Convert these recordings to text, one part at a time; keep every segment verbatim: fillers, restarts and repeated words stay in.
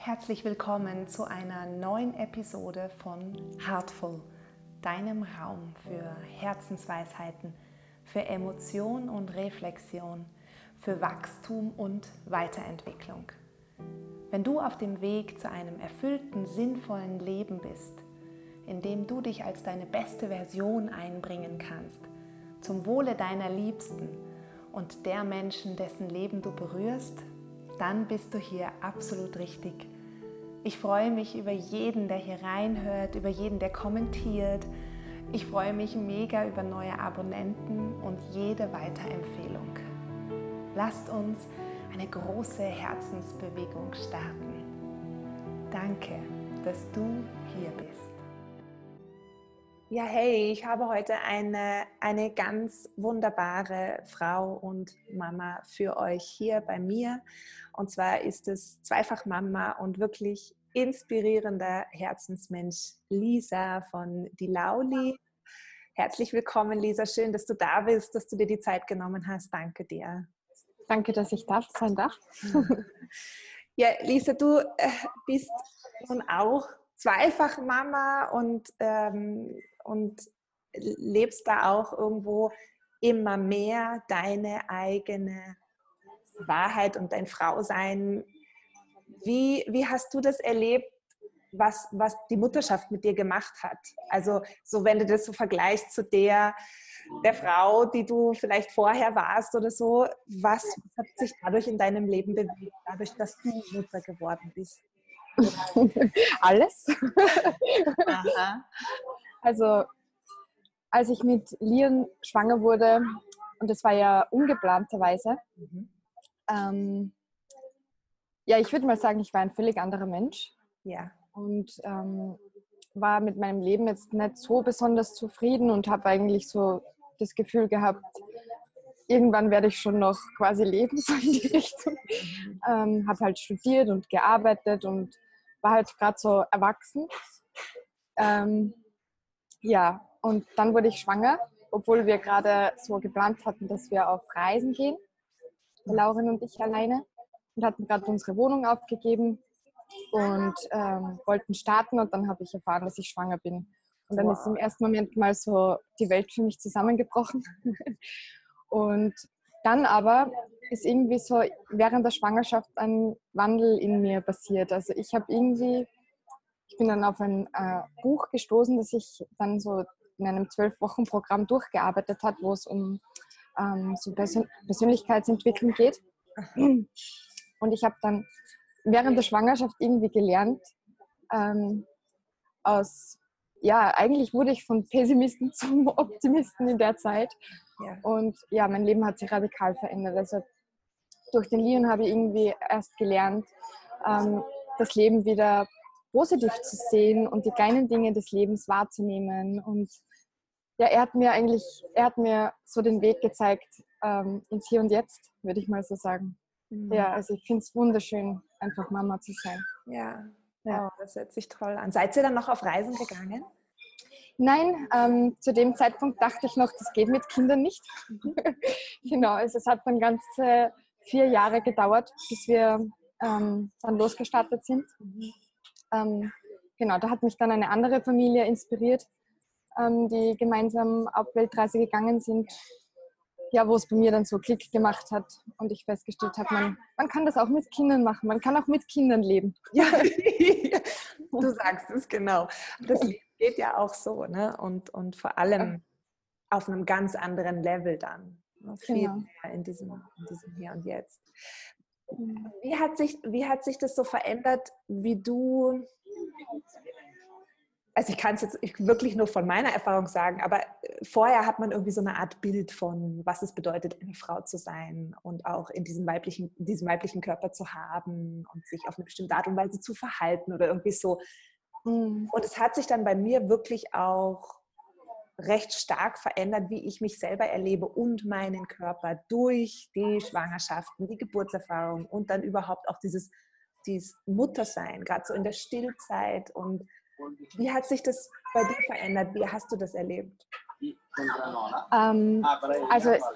Herzlich willkommen zu einer neuen Episode von Heartful, deinem Raum für Herzensweisheiten, für Emotion und Reflexion, für Wachstum und Weiterentwicklung. Wenn du auf dem Weg zu einem erfüllten, sinnvollen Leben bist, in dem du dich als deine beste Version einbringen kannst, zum Wohle deiner Liebsten und der Menschen, dessen Leben du berührst, dann bist du hier absolut richtig. Ich freue mich über jeden, der hier reinhört, über jeden, der kommentiert. Ich freue mich mega über neue Abonnenten und jede Weiterempfehlung. Lasst uns eine große Herzensbewegung starten. Danke, dass du hier bist. Ja, hey, ich habe heute eine, eine ganz wunderbare Frau und Mama für euch hier bei mir. Und zwar ist es Zweifach-Mama und wirklich inspirierender Herzensmensch Lisa von Die Lauli. Herzlich willkommen, Lisa. Schön, dass du da bist, dass du dir die Zeit genommen hast. Danke dir. Danke, dass ich da sein darf. Ja, Lisa, du äh, bist nun auch Zweifach-Mama und, ähm, und lebst da auch irgendwo immer mehr deine eigene Wahrheit und dein Frausein. Wie, wie hast du das erlebt, was, was die Mutterschaft mit dir gemacht hat? Also so, wenn du das so vergleichst zu der, der Frau, die du vielleicht vorher warst oder so, was, was hat sich dadurch in deinem Leben bewegt, dadurch, dass du Mutter geworden bist? Alles. Aha. Also, als ich mit Lian schwanger wurde, und das war ja ungeplanterweise, Mhm. ähm, ja, ich würde mal sagen, ich war ein völlig anderer Mensch Ja. und ähm, war mit meinem Leben jetzt nicht so besonders zufrieden und habe eigentlich so das Gefühl gehabt, irgendwann werde ich schon noch quasi leben, so in die Richtung. Ähm, habe halt studiert und gearbeitet und war halt gerade so erwachsen. Ähm, ja, und dann wurde ich schwanger, obwohl wir gerade so geplant hatten, dass wir auf Reisen gehen, Lauren und ich alleine, und hatten gerade unsere Wohnung aufgegeben und ähm, wollten starten, und dann habe ich erfahren, dass ich schwanger bin. Und dann Wow. ist im ersten Moment mal so die Welt für mich zusammengebrochen. Und dann aber ist irgendwie so während der Schwangerschaft ein Wandel in mir passiert. Also ich habe irgendwie, ich bin dann auf ein äh, Buch gestoßen, das ich dann so in einem zwölf-Wochen-Programm durchgearbeitet hat, wo es um ähm, so Persön- Persönlichkeitsentwicklung geht. Und ich habe dann während der Schwangerschaft irgendwie gelernt, ähm, aus, ja, eigentlich wurde ich von Pessimisten zum Optimisten in der Zeit. Ja. Und ja, mein Leben hat sich radikal verändert. Also durch den Lian habe ich irgendwie erst gelernt, ähm, das Leben wieder positiv zu sehen und die kleinen Dinge des Lebens wahrzunehmen. Und ja, er hat mir eigentlich, er hat mir so den Weg gezeigt ähm, ins Hier und Jetzt, würde ich mal so sagen. Mhm. Ja, also ich finde es wunderschön, einfach Mama zu sein. Ja. Ja. Oh, das hört sich toll an. Seid ihr dann noch auf Reisen gegangen? Nein, ähm, zu dem Zeitpunkt dachte ich noch, das geht mit Kindern nicht. Genau, also es hat dann ganze vier Jahre gedauert, bis wir ähm, dann losgestartet sind. Mhm. Ähm, genau, da hat mich dann eine andere Familie inspiriert, ähm, die gemeinsam auf Weltreise gegangen sind. Ja, wo es bei mir dann so Klick gemacht hat und ich festgestellt habe, man, man kann das auch mit Kindern machen, man kann auch mit Kindern leben. Ja, du sagst es genau. Das Leben geht ja auch so, ne? Und, und vor allem auf einem ganz anderen Level dann. Ne? Viel Genau. mehr in diesem, in diesem Hier und Jetzt. Wie hat sich, wie hat sich das so verändert, wie du, also ich kann es jetzt wirklich nur von meiner Erfahrung sagen, aber vorher hat man irgendwie so eine Art Bild von, was es bedeutet, eine Frau zu sein und auch in diesem weiblichen, diesem weiblichen Körper zu haben und sich auf eine bestimmte Art und Weise zu verhalten oder irgendwie so. Mhm. Und es hat sich dann bei mir wirklich auch recht stark verändert, wie ich mich selber erlebe und meinen Körper durch die Schwangerschaften, die Geburtserfahrung und dann überhaupt auch dieses, dieses Muttersein, gerade so in der Stillzeit. Und wie hat sich das bei dir verändert? Wie hast du das erlebt? Ähm, also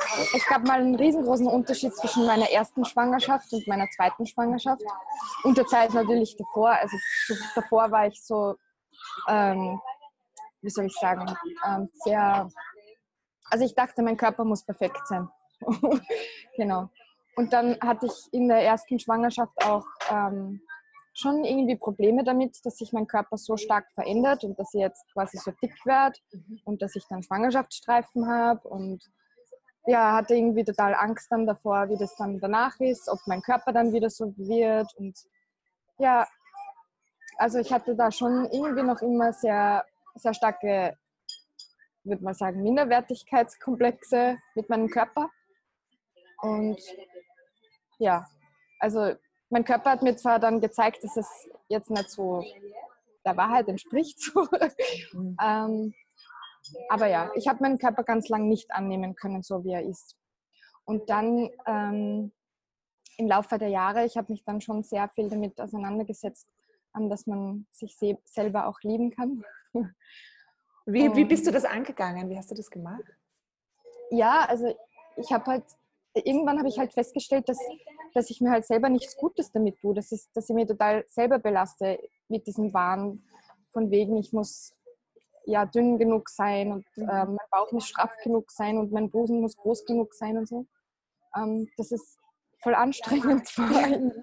es gab mal einen riesengroßen Unterschied zwischen meiner ersten Schwangerschaft und meiner zweiten Schwangerschaft. Und der Zeit natürlich davor. Also davor war ich so, ähm, wie soll ich sagen, ähm, sehr, also ich dachte, mein Körper muss perfekt sein. Genau. Und dann hatte ich in der ersten Schwangerschaft auch ähm, schon irgendwie Probleme damit, dass sich mein Körper so stark verändert und dass ich jetzt quasi so dick werde und dass ich dann Schwangerschaftsstreifen habe und ja, hatte irgendwie total Angst dann davor, wie das dann danach ist, ob mein Körper dann wieder so wird und ja, also ich hatte da schon irgendwie noch immer sehr, sehr starke, würde man sagen, Minderwertigkeitskomplexe mit meinem Körper und ja, also mein Körper hat mir zwar dann gezeigt, dass es jetzt nicht so der Wahrheit entspricht, so. Mhm. ähm, aber ja, ich habe meinen Körper ganz lang nicht annehmen können, so wie er ist. Und dann ähm, im Laufe der Jahre, ich habe mich dann schon sehr viel damit auseinandergesetzt, ähm, dass man sich se- selber auch lieben kann. Wie, wie bist du das angegangen? Wie hast du das gemacht? Ja, also ich habe halt, irgendwann habe ich halt festgestellt, dass, dass ich mir halt selber nichts Gutes damit tue, dass, es, dass ich mir total selber belaste mit diesem Wahn von wegen, ich muss ja dünn genug sein und äh, mein Bauch muss straff genug sein und mein Busen muss groß genug sein und so. Ähm, das ist voll anstrengend vor allem.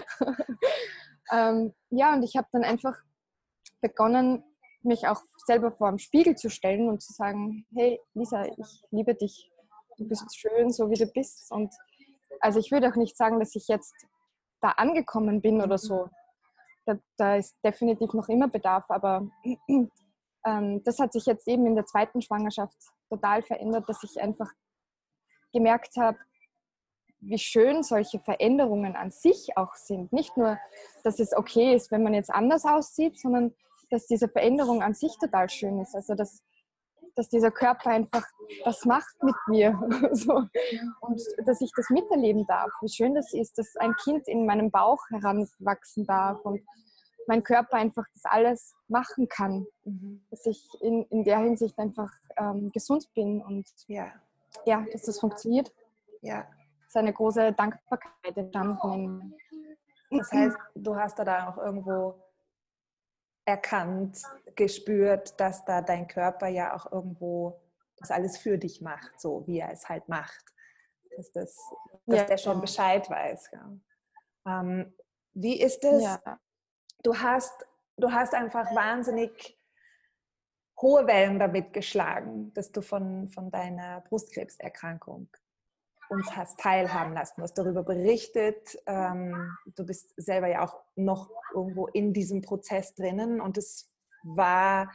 ähm, ja, und ich habe dann einfach begonnen, mich auch selber vor dem Spiegel zu stellen und zu sagen, hey Lisa, ich liebe dich, du bist schön, so wie du bist. Und also ich würde auch nicht sagen, dass ich jetzt da angekommen bin oder so. Da, da ist definitiv noch immer Bedarf, aber ähm, das hat sich jetzt eben in der zweiten Schwangerschaft total verändert, dass ich einfach gemerkt habe, wie schön solche Veränderungen an sich auch sind. Nicht nur, dass es okay ist, wenn man jetzt anders aussieht, sondern dass diese Veränderung an sich total schön ist. Also dass, dass dieser Körper einfach was macht mit mir. So. Und dass ich das miterleben darf. Wie schön das ist, dass ein Kind in meinem Bauch heranwachsen darf und mein Körper einfach das alles machen kann. Mhm. Dass ich in, in der Hinsicht einfach ähm, gesund bin und Ja. ja, dass das funktioniert. Ja. Es ist eine große Dankbarkeit entstanden. Das heißt, du hast da dann auch irgendwo erkannt, gespürt, dass da dein Körper ja auch irgendwo das alles für dich macht, so wie er es halt macht. Dass, das, dass Ja. der schon Bescheid weiß. Ja. Ähm, wie ist es? Ja. Du hast, du hast einfach wahnsinnig hohe Wellen damit geschlagen, dass du von, von deiner Brustkrebserkrankung uns hast teilhaben lassen. Du hast darüber berichtet. Ähm, du bist selber ja auch noch irgendwo in diesem Prozess drinnen und es war,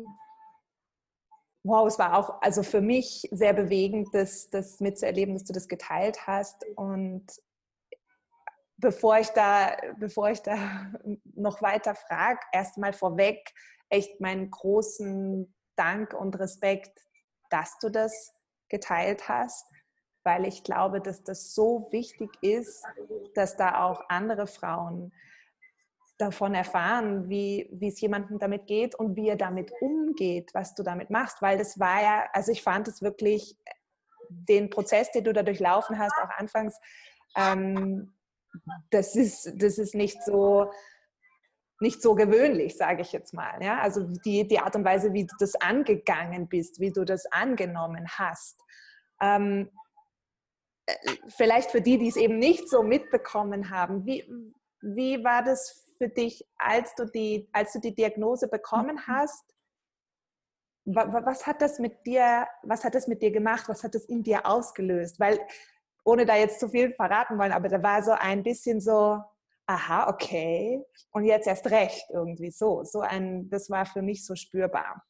wow, es war auch also für mich sehr bewegend, das, das mitzuerleben, dass du das geteilt hast. Und bevor ich da, bevor ich da noch weiter frage, erstmal vorweg echt meinen großen Dank und Respekt, dass du das geteilt hast, weil ich glaube, dass das so wichtig ist, dass da auch andere Frauen davon erfahren, wie, wie es jemandem damit geht und wie er damit umgeht, was du damit machst, weil das war ja, also ich fand es wirklich, den Prozess, den du da durchlaufen hast, auch anfangs, ähm, das ist, das ist nicht so, nicht so gewöhnlich, sage ich jetzt mal. Ja? Also die, die Art und Weise, wie du das angegangen bist, wie du das angenommen hast. Ähm, vielleicht für die, die es eben nicht so mitbekommen haben, wie, wie war das für dich, als du die, als du die Diagnose bekommen hast? Was hat das mit dir, was hat das mit dir gemacht? Was hat das in dir ausgelöst? Weil, ohne da jetzt zu viel verraten wollen, aber da war so ein bisschen so, aha, okay, und jetzt erst recht irgendwie so. So ein, das war für mich so spürbar.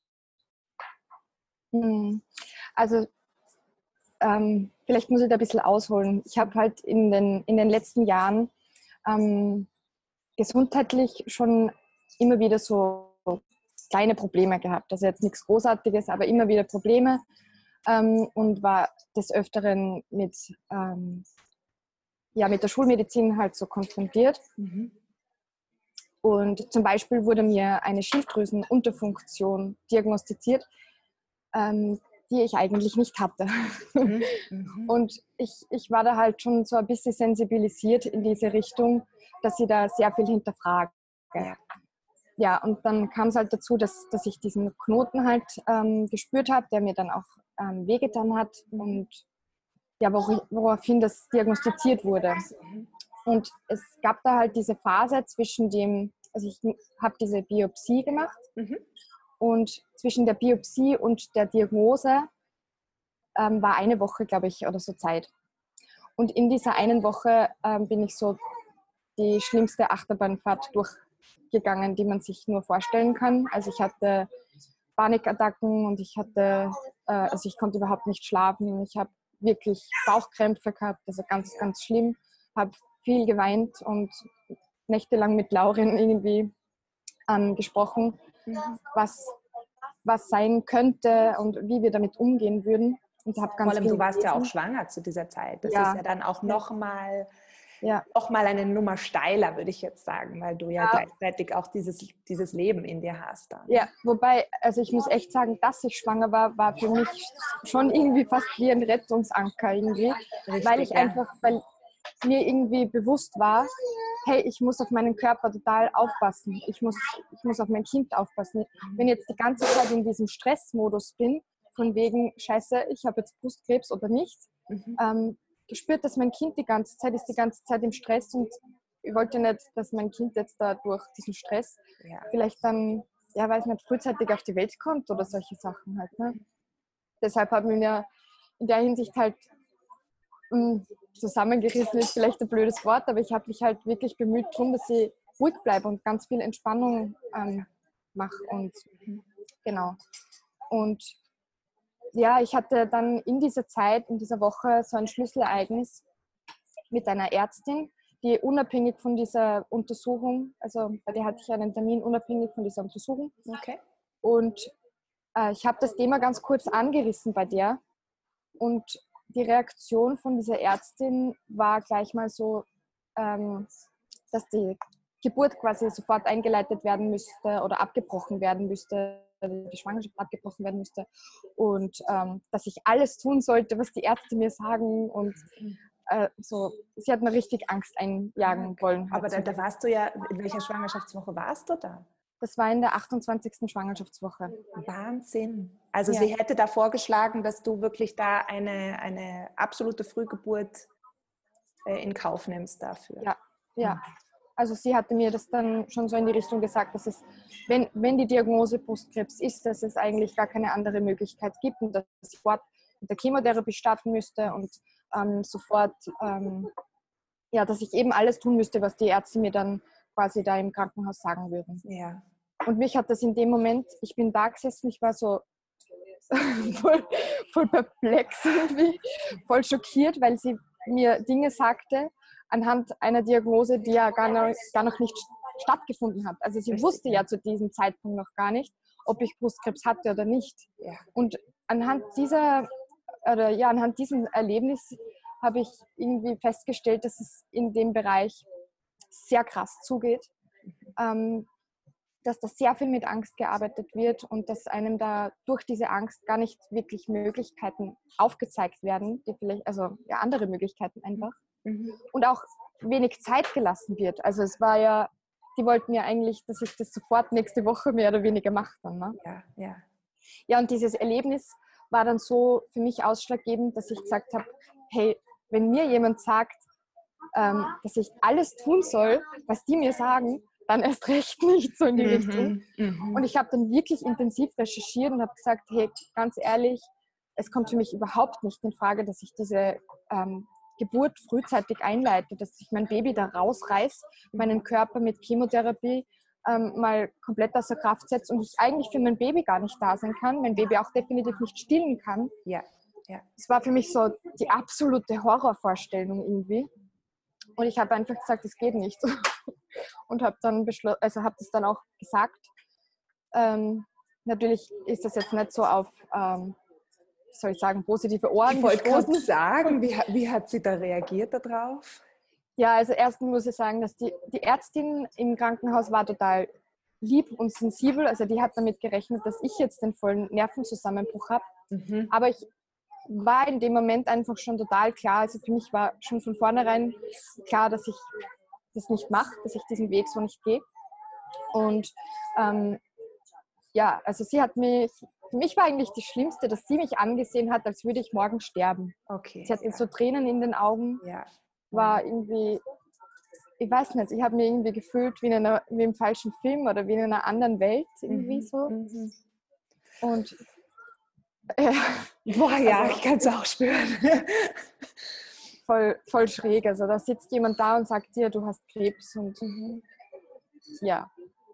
Also ähm, vielleicht muss ich da ein bisschen ausholen. Ich habe halt in den, in den letzten Jahren ähm, gesundheitlich schon immer wieder so kleine Probleme gehabt. Also jetzt nichts Großartiges, aber immer wieder Probleme ähm, und war des Öfteren mit, ähm, ja, mit der Schulmedizin halt so konfrontiert. Mhm. Und zum Beispiel wurde mir eine Schilddrüsenunterfunktion diagnostiziert, ähm, die ich eigentlich nicht hatte. Mhm. Mhm. Und ich, ich war da halt schon so ein bisschen sensibilisiert in diese Richtung, dass ich da sehr viel hinterfrage. Ja. Ja, und dann kam es halt dazu, dass, dass ich diesen Knoten halt ähm, gespürt habe, der mir dann auch ähm, wehgetan hat und ja, wor- woraufhin das diagnostiziert wurde. Mhm. Und es gab da halt diese Phase zwischen dem, also ich habe diese Biopsie gemacht Mhm. und zwischen der Biopsie und der Diagnose ähm, war eine Woche, glaube ich, oder so Zeit. Und in dieser einen Woche ähm, bin ich so die schlimmste Achterbahnfahrt durchgegangen, die man sich nur vorstellen kann. Also ich hatte Panikattacken und ich hatte, äh, also ich konnte überhaupt nicht schlafen. Ich habe wirklich Bauchkrämpfe gehabt, also ganz, ganz schlimm. Habe viel geweint und nächtelang mit Lauren irgendwie ähm, gesprochen, Mhm. was, was sein könnte und wie wir damit umgehen würden. Und habe Vor ganz allem, viel du warst ja auch gelesen. schwanger zu dieser Zeit. Das ist Ja, ja dann auch ja, nochmal ja. noch mal eine Nummer steiler, würde ich jetzt sagen, weil du ja Ja, gleichzeitig auch dieses, dieses Leben in dir hast. Dann. ja, wobei, also ich muss echt sagen, dass ich schwanger war, war für mich schon irgendwie fast wie ein Rettungsanker irgendwie, Richtig, weil ich ja. einfach, weil mir irgendwie bewusst war, hey, ich muss auf meinen Körper total aufpassen, ich muss, ich muss auf mein Kind aufpassen. Wenn ich jetzt die ganze Zeit in diesem Stressmodus bin, von wegen, scheiße, ich habe jetzt Brustkrebs oder nicht, Mhm. ähm, gespürt, dass mein Kind die ganze Zeit ist, die ganze Zeit im Stress und ich wollte nicht, dass mein Kind jetzt da durch diesen Stress Ja. vielleicht dann, ja, weiß nicht, frühzeitig auf die Welt kommt oder solche Sachen halt. Ne? Deshalb hat mir in der Hinsicht halt mh, zusammengerissen, ist vielleicht ein blödes Wort, aber ich habe mich halt wirklich bemüht darum, dass ich ruhig bleibe und ganz viel Entspannung ähm, mache und genau. Und ja, ich hatte dann in dieser Zeit, in dieser Woche so ein Schlüsselereignis mit einer Ärztin, die unabhängig von dieser Untersuchung, also bei der hatte ich einen Termin unabhängig von dieser Untersuchung. Okay. Und äh, ich habe das Thema ganz kurz angerissen bei der. Und die Reaktion von dieser Ärztin war gleich mal so, ähm, dass die Geburt quasi sofort eingeleitet werden müsste oder abgebrochen werden müsste, die Schwangerschaft abgebrochen werden müsste und ähm, dass ich alles tun sollte, was die Ärzte mir sagen und äh, so, sie hat mir richtig Angst einjagen Okay. wollen. Halt Aber da, so. da warst du ja, in welcher Schwangerschaftswoche warst du da? Das war in der achtundzwanzigsten Schwangerschaftswoche. Wahnsinn. Also Ja, sie hätte da vorgeschlagen, dass du wirklich da eine, eine absolute Frühgeburt äh, in Kauf nimmst dafür. ja, ja. Also sie hatte mir das dann schon so in die Richtung gesagt, dass es, wenn, wenn die Diagnose Brustkrebs ist, dass es eigentlich gar keine andere Möglichkeit gibt und dass ich sofort mit der Chemotherapie starten müsste und ähm, sofort, ähm, ja, dass ich eben alles tun müsste, was die Ärzte mir dann quasi da im Krankenhaus sagen würden. Ja. Und mich hat das in dem Moment, ich bin da gesessen, ich war so voll, voll perplex irgendwie, voll schockiert, weil sie mir Dinge sagte anhand einer Diagnose, die ja gar noch, gar noch nicht stattgefunden hat. Also sie Richtig, wusste ja. ja zu diesem Zeitpunkt noch gar nicht, ob ich Brustkrebs hatte oder nicht. Ja. Und anhand dieser, oder ja, anhand diesem Erlebnis habe ich irgendwie festgestellt, dass es in dem Bereich sehr krass zugeht. Ähm, dass da sehr viel mit Angst gearbeitet wird und dass einem da durch diese Angst gar nicht wirklich Möglichkeiten aufgezeigt werden, die vielleicht, also ja, andere Möglichkeiten einfach. Mhm. Und auch wenig Zeit gelassen wird. Also es war ja, die wollten ja eigentlich, dass ich das sofort nächste Woche mehr oder weniger mache dann. Ne? Ja, ja. Ja, und dieses Erlebnis war dann so für mich ausschlaggebend, dass ich gesagt habe, hey, wenn mir jemand sagt, ähm, dass ich alles tun soll, was die mir sagen, dann erst recht nicht so in die Mhm. Richtung. Mhm. Und ich habe dann wirklich intensiv recherchiert und habe gesagt, hey, ganz ehrlich, es kommt für mich überhaupt nicht in Frage, dass ich diese ähm, Geburt frühzeitig einleite, dass ich mein Baby da rausreiße, meinen Körper mit Chemotherapie ähm, mal komplett außer Kraft setze und ich eigentlich für mein Baby gar nicht da sein kann, mein Baby auch definitiv nicht stillen kann. Ja, ja. Es war für mich so die absolute Horrorvorstellung irgendwie. Und ich habe einfach gesagt, es geht nicht. Und habe dann beschlossen, also habe das dann auch gesagt. Ähm, natürlich ist das jetzt nicht so auf, ähm, wie soll ich sagen, positive Ohren Ich wollte gerade gestoßen. sagen, wie, wie hat sie da reagiert darauf? Ja, also erstens muss ich sagen, dass die, die Ärztin im Krankenhaus war total lieb und sensibel. Also die hat damit gerechnet, dass ich jetzt den vollen Nervenzusammenbruch habe. Mhm. Aber ich war in dem Moment einfach schon total klar, also für mich war schon von vornherein klar, dass ich das nicht mache, dass ich diesen Weg so nicht gehe. Und ähm, ja, also sie hat mich, für mich war eigentlich das Schlimmste, dass sie mich angesehen hat, als würde ich morgen sterben. Okay. Sie hatte Ja. so Tränen in den Augen, Ja. war irgendwie, ich weiß nicht, ich habe mir irgendwie gefühlt wie, in einer, wie im falschen Film oder wie in einer anderen Welt irgendwie Mhm. so. Mhm. Und äh, Boah, ja, also, ich kann es auch spüren. voll, voll schräg. Also da sitzt jemand da und sagt dir, du hast Krebs und Mhm. ja.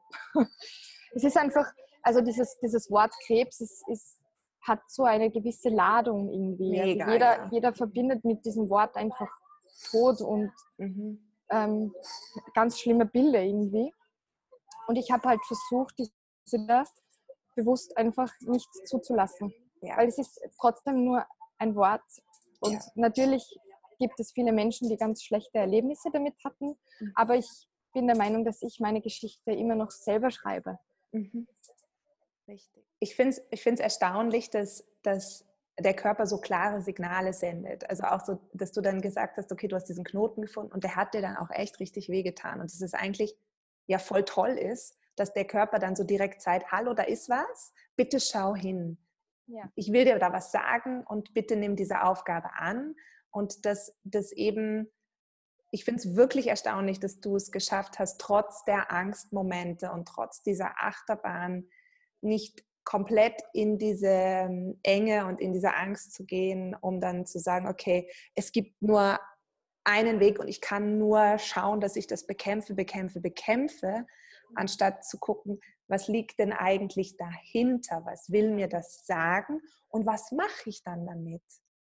Es ist einfach, also dieses, dieses Wort Krebs ist, ist, hat so eine gewisse Ladung irgendwie. Also Mega, jeder, ja. jeder verbindet mit diesem Wort einfach Tod und Mhm. ähm, ganz schlimme Bilder irgendwie. Und ich habe halt versucht, diese bewusst einfach nicht zuzulassen. Ja. Weil es ist trotzdem nur ein Wort. Und Ja. natürlich gibt es viele Menschen, die ganz schlechte Erlebnisse damit hatten. Mhm. Aber ich bin der Meinung, dass ich meine Geschichte immer noch selber schreibe. Mhm. Richtig. Ich finde es ich find's erstaunlich, dass, dass der Körper so klare Signale sendet. Also auch so, dass du dann gesagt hast, okay, du hast diesen Knoten gefunden und der hat dir dann auch echt richtig wehgetan. Und dass es eigentlich ja voll toll ist, dass der Körper dann so direkt sagt, hallo, da ist was, bitte schau hin. Ja. Ich will dir da was sagen und bitte nimm diese Aufgabe an. Und dass das eben, ich finde es wirklich erstaunlich, dass du es geschafft hast, trotz der Angstmomente und trotz dieser Achterbahn nicht komplett in diese Enge und in diese Angst zu gehen, um dann zu sagen, okay, es gibt nur einen Weg und ich kann nur schauen, dass ich das bekämpfe, bekämpfe, bekämpfe, anstatt zu gucken, was liegt denn eigentlich dahinter, was will mir das sagen und was mache ich dann damit?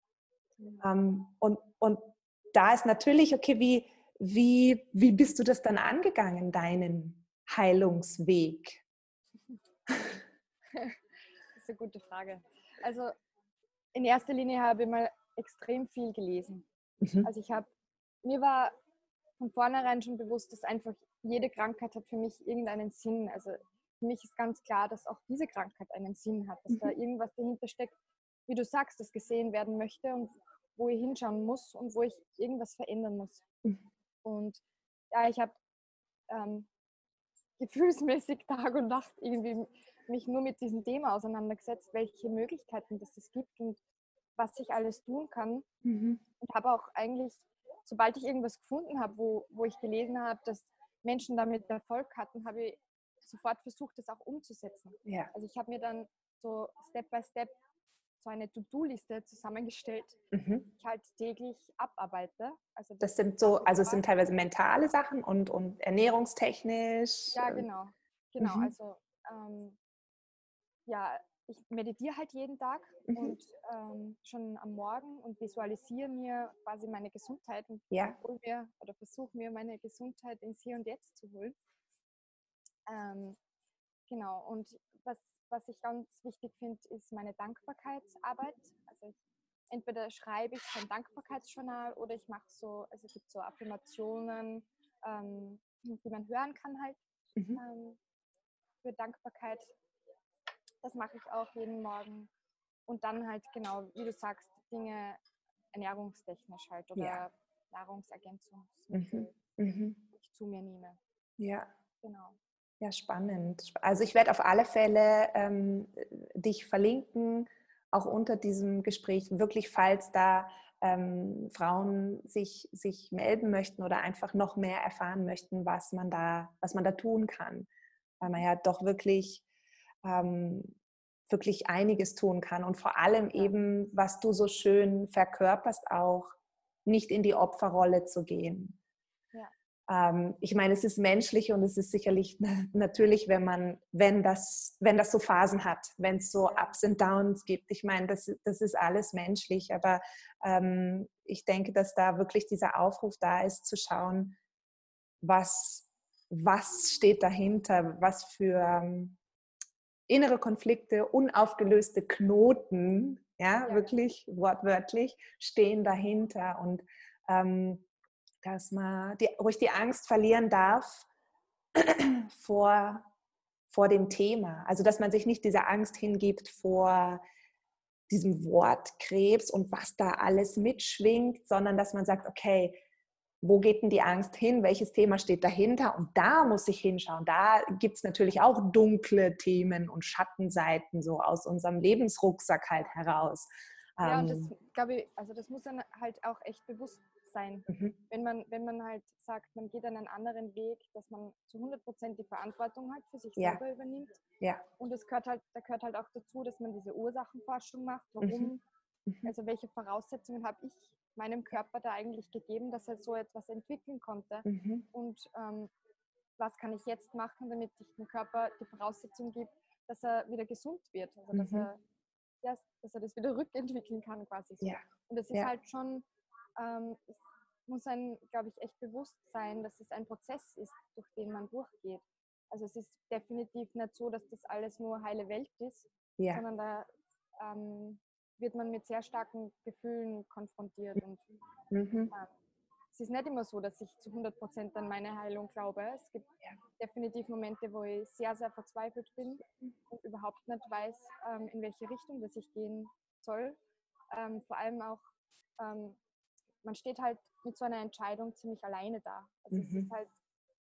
Ähm, und, und da ist natürlich, okay, wie, wie, wie bist du das dann angegangen, deinen Heilungsweg? Das ist eine gute Frage. Also in erster Linie habe ich mal extrem viel gelesen. Mhm. Also ich habe, mir war von vornherein schon bewusst, dass einfach jede Krankheit hat für mich irgendeinen Sinn. Also für mich ist ganz klar, dass auch diese Krankheit einen Sinn hat, dass Mhm. da irgendwas dahinter steckt, wie du sagst, das gesehen werden möchte und wo ich hinschauen muss und wo ich irgendwas verändern muss. Mhm. Und ja, ich habe ähm, gefühlsmäßig Tag und Nacht irgendwie mich nur mit diesem Thema auseinandergesetzt, welche Möglichkeiten das es gibt und was ich alles tun kann. Mhm. Und habe auch eigentlich, sobald ich irgendwas gefunden habe, wo, wo ich gelesen habe, dass Menschen damit Erfolg hatten, habe ich sofort versucht, das auch umzusetzen. Ja. Also ich habe mir dann so Step by Step so eine To-Do-Liste zusammengestellt, Mhm. die ich halt täglich abarbeite. Also Das das sind so, also es war, sind teilweise mentale Sachen und, und ernährungstechnisch. ja, genau. Genau, Mhm. also ähm, ja, ich meditiere halt jeden Tag Mhm. und ähm, schon am Morgen und visualisiere mir quasi meine Gesundheit und Ja. hol mir oder versuche mir meine Gesundheit ins Hier und Jetzt zu holen. Ähm, genau, und was, was ich ganz wichtig finde, ist meine Dankbarkeitsarbeit. Also ich, entweder schreibe ich so ein Dankbarkeitsjournal oder ich mache so, also es gibt so Affirmationen, ähm, die man hören kann halt Mhm. ähm, für Dankbarkeit. Das mache ich auch jeden Morgen. Und dann halt genau, wie du sagst, Dinge ernährungstechnisch halt oder Ja. Nahrungsergänzungsmittel, Mhm. Mhm. die ich zu mir nehme. Ja. Genau. Ja, spannend. Also ich werde auf alle Fälle ähm, dich verlinken, auch unter diesem Gespräch, wirklich falls da ähm, Frauen sich, sich melden möchten oder einfach noch mehr erfahren möchten, was man da, was man da tun kann. Weil man ja doch wirklich, ähm, wirklich einiges tun kann und vor allem Ja. eben, was du so schön verkörperst, auch nicht in die Opferrolle zu gehen. Ja. Ähm, ich meine, es ist menschlich und es ist sicherlich natürlich, wenn man, wenn das, wenn das so Phasen hat, wenn es so Ups und Downs gibt. Ich meine, das, das ist alles menschlich, aber ähm, ich denke, dass da wirklich dieser Aufruf da ist, zu schauen, was, was steht dahinter, was für ähm, innere Konflikte, unaufgelöste Knoten, ja, Ja, wirklich wortwörtlich, stehen dahinter und ähm, dass man die, ruhig die Angst verlieren darf vor, vor dem Thema. Also dass man sich nicht dieser Angst hingibt vor, diesem Wort Krebs und was da alles mitschwingt, sondern dass man sagt, okay, wo geht denn die Angst hin? Welches Thema steht dahinter? Und da muss ich hinschauen. Da gibt es natürlich auch dunkle Themen und Schattenseiten so aus unserem Lebensrucksack halt heraus. Ja, und das glaube ich, also das muss dann halt auch echt bewusst sein. Mhm. Wenn man, wenn man halt sagt, man geht einen anderen Weg, dass man zu hundert Prozent die Verantwortung halt für sich ja. selber übernimmt. Ja. Und das gehört halt, da gehört halt auch dazu, dass man diese Ursachenforschung macht. Warum, mhm. also welche Voraussetzungen habe ich meinem Körper da eigentlich gegeben, dass er so etwas entwickeln konnte. Mhm. Und ähm, was kann ich jetzt machen, damit ich dem Körper die Voraussetzung gebe, dass er wieder gesund wird. Also dass, mhm. er, ja, dass er das wieder rückentwickeln kann quasi so. Ja. Und das ist ja. halt schon, ähm, es muss einem, glaube ich, echt bewusst sein, dass es ein Prozess ist, durch den man durchgeht. Also es ist definitiv nicht so, dass das alles nur heile Welt ist, ja. sondern da ähm, wird man mit sehr starken Gefühlen konfrontiert. Und mhm. äh, es ist nicht immer so, dass ich zu hundert Prozent an meine Heilung glaube. Es gibt ja. definitiv Momente, wo ich sehr, sehr verzweifelt bin und überhaupt nicht weiß, ähm, in welche Richtung das ich gehen soll. Ähm, vor allem auch, ähm, man steht halt mit so einer Entscheidung ziemlich alleine da. Also mhm. es ist halt,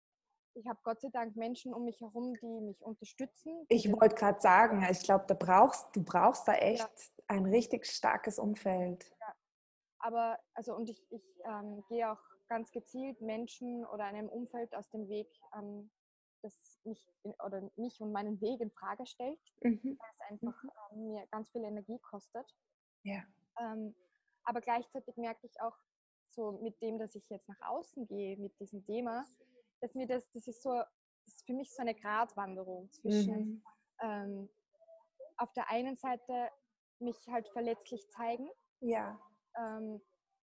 ich habe Gott sei Dank Menschen um mich herum, die mich unterstützen. Ich wollte gerade sagen, ich glaube, da brauchst, du brauchst da echt ja. ein richtig starkes Umfeld. Ja. Aber, also und ich, ich ähm, gehe auch ganz gezielt Menschen oder einem Umfeld aus dem Weg, ähm, das mich, in, oder mich und meinen Weg in Frage stellt, mhm. weil es einfach mhm. ähm, mir ganz viel Energie kostet. Ja. Ähm, aber gleichzeitig merke ich auch, so mit dem, dass ich jetzt nach außen gehe, mit diesem Thema, dass mir das, das ist so, das ist für mich so eine Gratwanderung zwischen mhm. ähm, auf der einen Seite mich halt verletzlich zeigen, ja. ähm,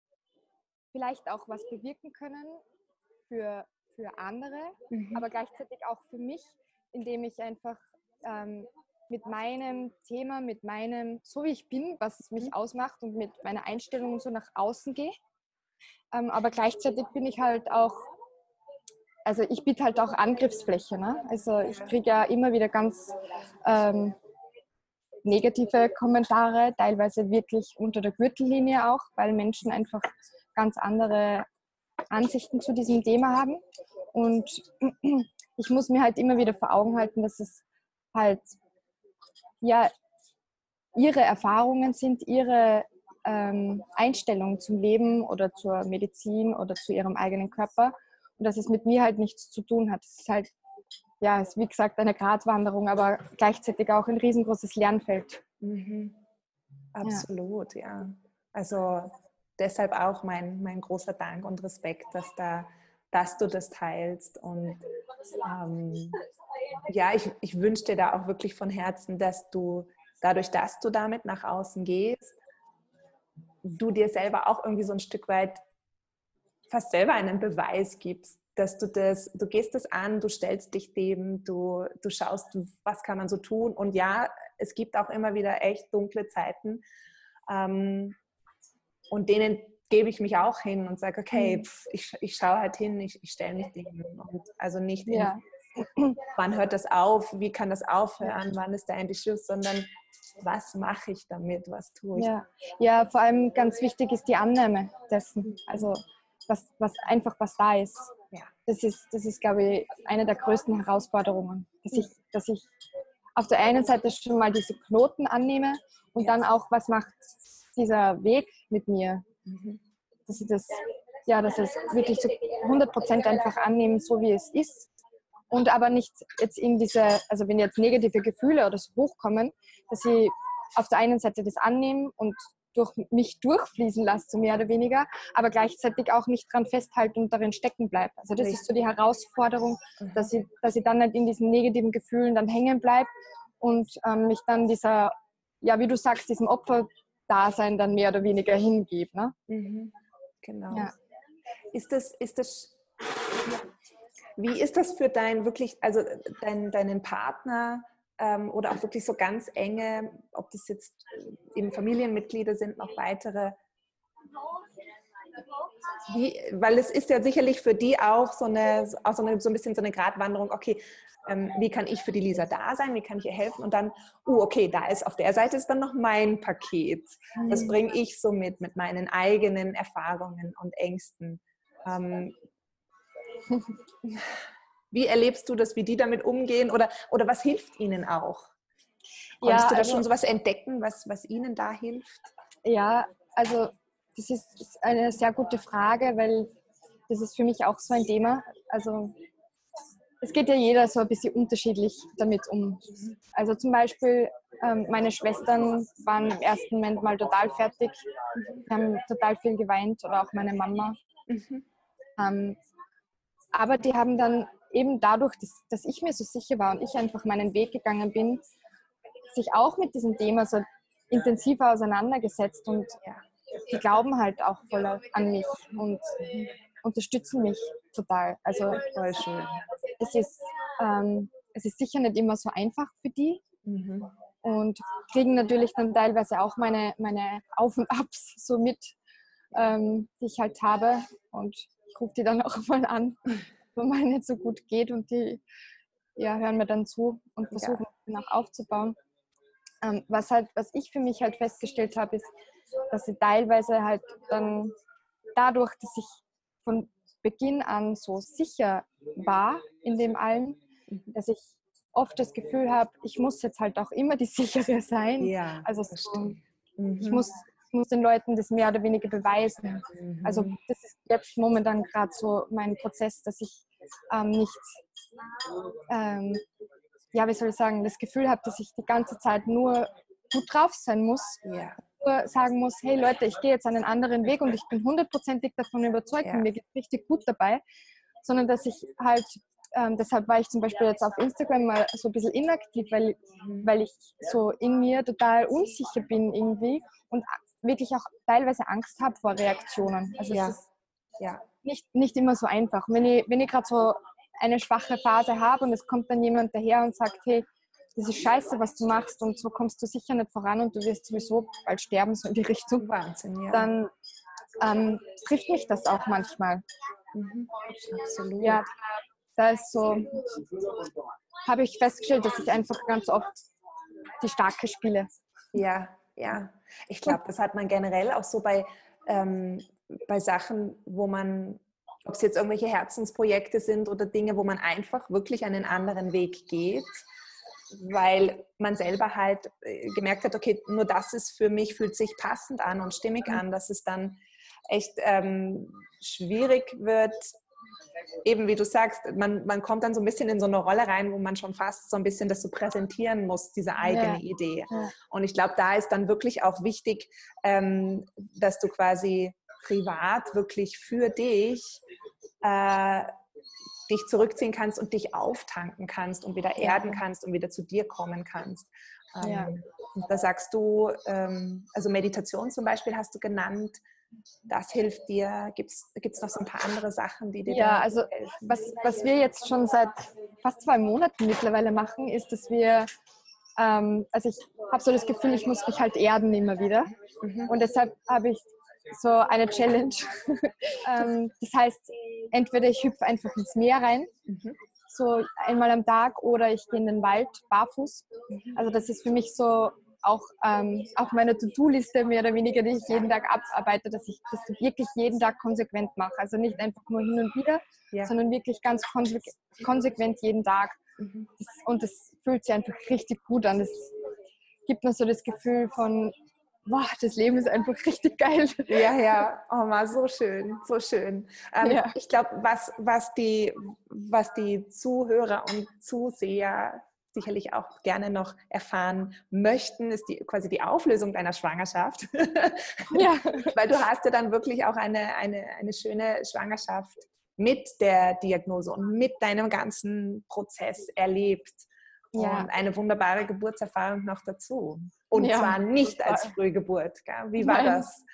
vielleicht auch was bewirken können für, für andere, mhm. aber gleichzeitig auch für mich, indem ich einfach ähm, mit meinem Thema, mit meinem, so wie ich bin, was mich mhm. ausmacht und mit meiner Einstellung so nach außen gehe. Ähm, aber gleichzeitig bin ich halt auch, also ich biete halt auch Angriffsfläche. Ne? Also ich kriege ja immer wieder ganz ähm, negative Kommentare, teilweise wirklich unter der Gürtellinie auch, weil Menschen einfach ganz andere Ansichten zu diesem Thema haben. Und ich muss mir halt immer wieder vor Augen halten, dass es halt ja ihre Erfahrungen sind, ihre ähm, Einstellungen zum Leben oder zur Medizin oder zu ihrem eigenen Körper und dass es mit mir halt nichts zu tun hat. Es ist halt, ja, es ist wie gesagt eine Gratwanderung, aber gleichzeitig auch ein riesengroßes Lernfeld. Mhm. Absolut, ja. ja. Also deshalb auch mein, mein großer Dank und Respekt, dass, da, dass du das teilst. Und ähm, ja, ich, ich wünsche dir da auch wirklich von Herzen, dass du dadurch, dass du damit nach außen gehst, du dir selber auch irgendwie so ein Stück weit fast selber einen Beweis gibst, dass du das, du gehst das an, du stellst dich dem, du, du schaust, was kann man so tun. Und ja, es gibt auch immer wieder echt dunkle Zeiten. Ähm, und denen gebe ich mich auch hin und sage, okay, pff, ich, ich schaue halt hin, ich, ich stelle mich dem. Und also nicht in, ja. wann hört das auf, wie kann das aufhören, wann ist da endlich Schluss, sondern was mache ich damit, was tue ich? Ja, ja, vor allem ganz wichtig ist die Annahme dessen, also was, was einfach was da ist. Ja. Das ist, das ist, glaube ich, eine der größten Herausforderungen, dass ich, dass ich auf der einen Seite schon mal diese Knoten annehme und ja. dann auch, was macht dieser Weg mit mir, mhm. dass ich das, ja, dass es wirklich zu hundert Prozent einfach annehmen, so wie es ist. Und aber nicht jetzt in diese, also wenn jetzt negative Gefühle oder so hochkommen, dass ich auf der einen Seite das annehme und durch mich durchfließen lasse, so mehr oder weniger, aber gleichzeitig auch nicht dran festhalte und darin stecken bleibe. Also das ist so die Herausforderung, dass ich, dass ich dann nicht in diesen negativen Gefühlen dann hängen bleibe und ähm, mich dann dieser, ja wie du sagst, diesem Opferdasein dann mehr oder weniger hingebe. Ne? Mhm. Genau. Ja. Ist das, ist das, wie ist das für dein wirklich, also dein, deinen Partner ähm, oder auch wirklich so ganz enge, ob das jetzt eben Familienmitglieder sind, noch weitere, Wie, weil es ist ja sicherlich für die auch so eine, auch so, eine so ein bisschen so eine Gratwanderung, okay, ähm, wie kann ich für die Lisa da sein, wie kann ich ihr helfen und dann, uh, okay, da ist auf der Seite ist dann noch mein Paket. Das bringe ich so mit, mit meinen eigenen Erfahrungen und Ängsten. Ähm, wie erlebst du das, wie die damit umgehen oder, oder was hilft ihnen auch? Konntest Ja, du da also, schon sowas entdecken, was, was ihnen da hilft? ja, also das ist, ist eine sehr gute Frage, weil das ist für mich auch so ein Thema. Also es geht ja jeder so ein bisschen unterschiedlich damit um. Also zum Beispiel ähm, meine Schwestern waren im ersten Moment mal total fertig, die haben total viel geweint oder auch meine Mama. Mhm. Ähm, aber die haben dann eben dadurch, dass, dass ich mir so sicher war und ich einfach meinen Weg gegangen bin, sich auch mit diesem Thema so intensiver auseinandergesetzt und Ja. die glauben halt auch voll an mich und unterstützen mich total. Also Voll schön. es ist, ähm, es ist sicher nicht immer so einfach für die Mhm. und kriegen natürlich dann teilweise auch meine, meine Auf- und Abs so mit, ähm, die ich halt habe und ich rufe die dann auch mal an, wenn mal nicht so gut geht und die ja, hören mir dann zu und versuchen Ja. auch aufzubauen. Ähm, was halt, was ich für mich halt festgestellt habe, ist, dass sie teilweise halt dann dadurch, dass ich von Beginn an so sicher war in dem allen, dass ich oft das Gefühl habe, ich muss jetzt halt auch immer die sichere sein. Ja, Also so, verstehe. Mhm. ich, muss, ich muss den Leuten das mehr oder weniger beweisen. Mhm. Also das ist jetzt momentan gerade so mein Prozess, dass ich ähm, nicht, ähm, ja, wie soll ich sagen, das Gefühl habe, dass ich die ganze Zeit nur gut drauf sein muss, Ja. nur sagen muss, hey Leute, ich gehe jetzt einen anderen Weg und ich bin hundertprozentig davon überzeugt Ja. und mir geht es richtig gut dabei, sondern dass ich halt, ähm, deshalb war ich zum Beispiel jetzt auf Instagram mal so ein bisschen inaktiv, weil, Mhm. weil ich so in mir total unsicher bin irgendwie und wirklich auch teilweise Angst habe vor Reaktionen. Also Ja. es ist Ja. nicht, nicht immer so einfach. Wenn ich, wenn ich gerade so eine schwache Phase habe und es kommt dann jemand daher und sagt, hey, das ist scheiße, was du machst und so kommst du sicher nicht voran und du wirst sowieso bald sterben, so in die Richtung, Wahnsinn, ja. dann ähm, trifft mich das auch manchmal. Mhm. Absolut. Ja, da ist so, habe ich festgestellt, dass ich einfach ganz oft die Starke spiele. Ja, ja. Ich glaube, das hat man generell auch so bei, ähm, bei Sachen, wo man, ob es jetzt irgendwelche Herzensprojekte sind oder Dinge, wo man einfach wirklich einen anderen Weg geht, weil man selber halt äh, gemerkt hat, okay, nur das ist für mich, fühlt sich passend an und stimmig an, dass es dann echt ähm, schwierig wird, eben wie du sagst, man, man kommt dann so ein bisschen in so eine Rolle rein, wo man schon fast so ein bisschen das so präsentieren muss, diese eigene Ja. Idee. Ja. Und ich glaube, da ist dann wirklich auch wichtig, ähm, dass du quasi privat wirklich für dich äh, dich zurückziehen kannst und dich auftanken kannst und wieder erden Ja. kannst und wieder zu dir kommen kannst. Ähm, Ja. und da sagst du, ähm, also Meditation zum Beispiel hast du genannt, das hilft dir. Gibt es noch so ein paar andere Sachen, die dir Ja, da also helfen? was, was wir jetzt schon seit fast zwei Monaten mittlerweile machen, ist, dass wir, ähm, also ich habe so das Gefühl, ich muss mich halt erden immer wieder. Mhm. Und deshalb habe ich so eine Challenge. ähm, das heißt, entweder ich hüpfe einfach ins Meer rein, Mhm. so einmal am Tag, oder ich gehe in den Wald barfuß. Also das ist für mich so auch ähm, auf meiner To-Do-Liste mehr oder weniger, die ich jeden Tag abarbeite, dass ich das wirklich jeden Tag konsequent mache. Also nicht einfach nur hin und wieder, Ja. sondern wirklich ganz konse konsequent jeden Tag. Mhm. Das, und das fühlt sich einfach richtig gut an. Das gibt mir so das Gefühl von, boah, das Leben ist einfach richtig geil. Ja, ja, oh mal, so schön, so schön. Ähm, Ja. Ich glaube, was, was, die, was die Zuhörer und Zuseher sicherlich auch gerne noch erfahren möchten, ist die, quasi die Auflösung deiner Schwangerschaft. Ja. Weil du hast ja dann wirklich auch eine, eine, eine schöne Schwangerschaft mit der Diagnose und mit deinem ganzen Prozess erlebt. Ja. Und eine wunderbare Geburtserfahrung noch dazu. Und Ja, zwar nicht total. als Frühgeburt. Gell? Wie war Nein. das?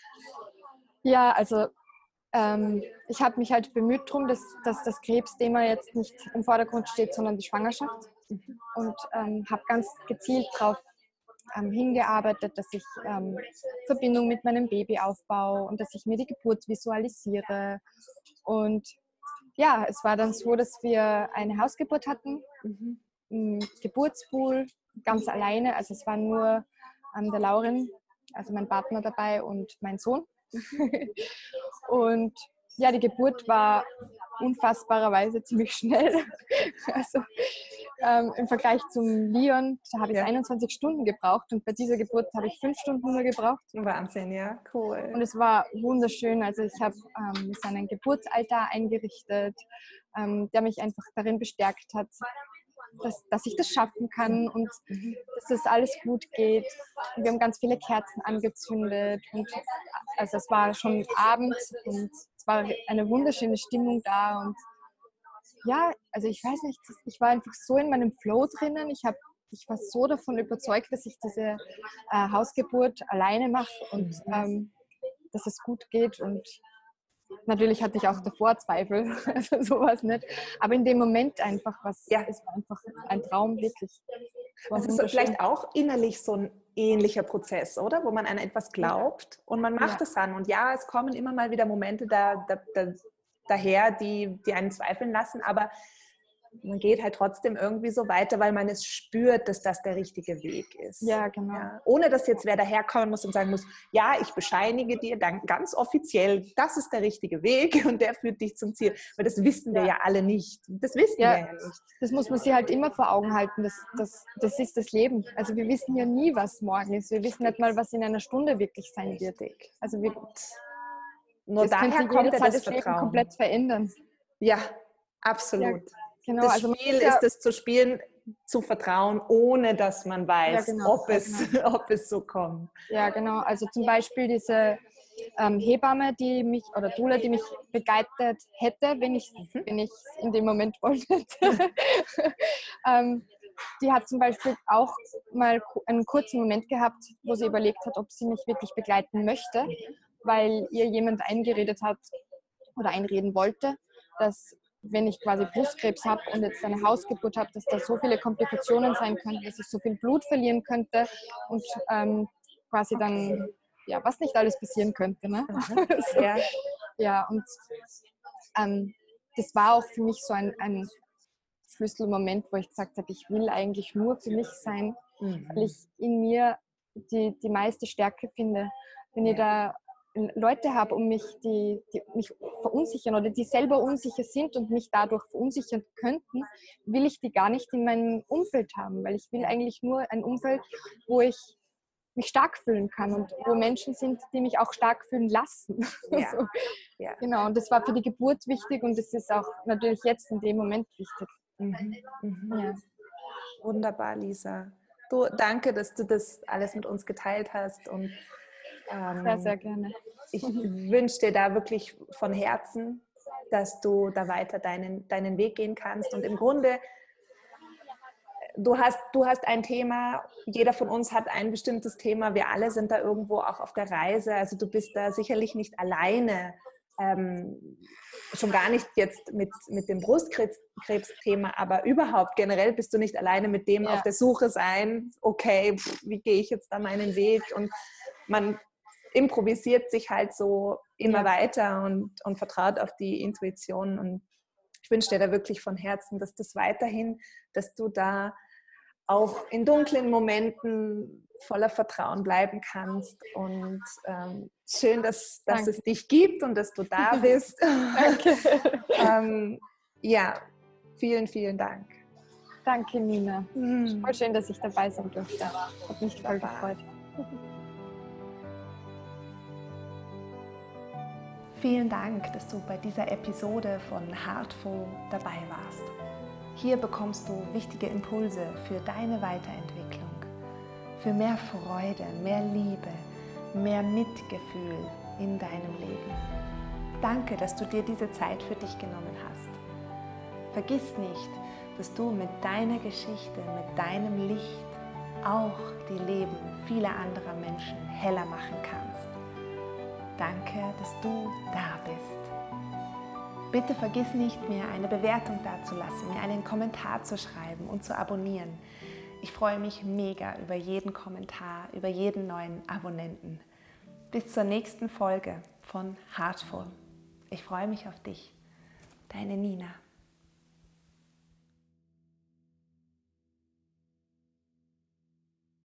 Ja, also ähm, ich habe mich halt bemüht darum, dass, dass das Krebsthema jetzt nicht im Vordergrund steht, sondern die Schwangerschaft. Und ähm, habe ganz gezielt darauf ähm, hingearbeitet, dass ich ähm, Verbindung mit meinem Baby aufbaue und dass ich mir die Geburt visualisiere. Und ja, es war dann so, dass wir eine Hausgeburt hatten, Mhm. im Geburtspool, ganz alleine. Also es war nur ähm, der Lauren, also mein Partner dabei und mein Sohn. Und ja, die Geburt war unfassbarerweise ziemlich schnell. Also ähm, im Vergleich zum Leon, da habe ich Ja. einundzwanzig Stunden gebraucht und bei dieser Geburt habe ich fünf Stunden nur gebraucht. Wahnsinn, ja, cool. Und es war wunderschön. Also ich habe ähm, so einen Geburtsaltar eingerichtet, ähm, der mich einfach darin bestärkt hat, dass, dass ich das schaffen kann und Mhm. dass das alles gut geht. Und wir haben ganz viele Kerzen angezündet und also es war schon Abend und es war eine wunderschöne Stimmung da und ja, also ich weiß nicht, ich war einfach so in meinem Flow drinnen. Ich, hab, ich war so davon überzeugt, dass ich diese äh, Hausgeburt alleine mache und Mhm. ähm, dass es gut geht. Und natürlich hatte ich auch davor Zweifel, also sowas nicht. Aber in dem Moment einfach, was, Ja. es war einfach ein Traum, wirklich. Es war Das ist wunderschön. vielleicht auch innerlich so ein ähnlicher Prozess, oder? Wo man an etwas glaubt und man macht Ja. es dann. Und ja, es kommen immer mal wieder Momente da, da, da, daher, die, die einen zweifeln lassen, aber man geht halt trotzdem irgendwie so weiter, weil man es spürt, dass das der richtige Weg ist. Ja, genau. Ja, ohne dass jetzt wer daherkommen muss und sagen muss, ja, ich bescheinige dir dann ganz offiziell, das ist der richtige Weg und der führt dich zum Ziel. Weil das wissen wir Ja. ja alle nicht. Das wissen Ja. wir ja nicht. Das muss man sich halt immer vor Augen halten. Das, das, das ist das Leben. Also wir wissen ja nie, was morgen ist. Wir wissen nicht mal, was in einer Stunde wirklich sein wird. Richtig. Also wir, Nur es daher könnte kommt ja jederzeit das das Leben Vertrauen. komplett verändern. Ja, Ja, absolut. genau. Das Also man Spiel muss ja, ist es zu spielen, zu vertrauen, ohne dass man weiß, Ja, genau. ob, Ja, es, genau. ob es so kommt. ja, genau. Also zum Beispiel diese ähm, Hebamme, die mich, oder Doula, die mich begleitet hätte, wenn ich Mhm. wenn ich in dem Moment wollte. ähm, die hat zum Beispiel auch mal ku- einen kurzen Moment gehabt, wo sie überlegt hat, ob sie mich wirklich begleiten möchte, weil ihr jemand eingeredet hat oder einreden wollte, dass wenn ich quasi Brustkrebs habe und jetzt eine Hausgeburt habe, dass da so viele Komplikationen sein könnten, dass ich so viel Blut verlieren könnte und ähm, quasi dann, ja, was nicht alles passieren könnte. Ne? Mhm. so, Ja. ja, und ähm, das war auch für mich so ein, ein Schlüsselmoment, wo ich gesagt habe, ich will eigentlich nur für mich sein, Mhm. weil ich in mir die, die meiste Stärke finde. Wenn ich da Leute habe um mich, die, die mich verunsichern oder die selber unsicher sind und mich dadurch verunsichern könnten, will ich die gar nicht in meinem Umfeld haben, weil ich will eigentlich nur ein Umfeld, wo ich mich stark fühlen kann und wo Menschen sind, die mich auch stark fühlen lassen. Ja. so. Ja. Genau, und das war für die Geburt wichtig und das ist auch natürlich jetzt in dem Moment wichtig. Mhm. Mhm. Ja. Wunderbar, Lisa. Du, danke, dass du das alles mit uns geteilt hast und ähm, Sehr, sehr gerne. ich wünsche dir da wirklich von Herzen, dass du da weiter deinen, deinen Weg gehen kannst. Und im Grunde, du hast, du hast ein Thema, jeder von uns hat ein bestimmtes Thema, wir alle sind da irgendwo auch auf der Reise. Also du bist da sicherlich nicht alleine, ähm, schon gar nicht jetzt mit, mit dem Brustkrebsthema, aber überhaupt generell bist du nicht alleine mit dem Ja. auf der Suche sein, okay, pff, wie gehe ich jetzt da meinen Weg? Und man improvisiert sich halt so immer Ja. weiter und, und vertraut auf die Intuition. Und ich wünsche dir da wirklich von Herzen, dass das weiterhin, dass du da auch in dunklen Momenten voller Vertrauen bleiben kannst. Und ähm, schön, dass, dass es dich gibt und dass du da bist. Danke. ähm, ja, vielen, vielen Dank. Danke, Nina. Hm. Voll schön, dass ich dabei sein durfte. Hat mich voll gefreut. Vielen Dank, dass du bei dieser Episode von Heartful dabei warst. Hier bekommst du wichtige Impulse für deine Weiterentwicklung, für mehr Freude, mehr Liebe, mehr Mitgefühl in deinem Leben. Danke, dass du dir diese Zeit für dich genommen hast. Vergiss nicht, dass du mit deiner Geschichte, mit deinem Licht auch die Leben vieler anderer Menschen heller machen kannst. Danke, dass du da bist. Bitte vergiss nicht, mir eine Bewertung dazulassen, mir einen Kommentar zu schreiben und zu abonnieren. Ich freue mich mega über jeden Kommentar, über jeden neuen Abonnenten. Bis zur nächsten Folge von Heartful. Ich freue mich auf dich. Deine Nina.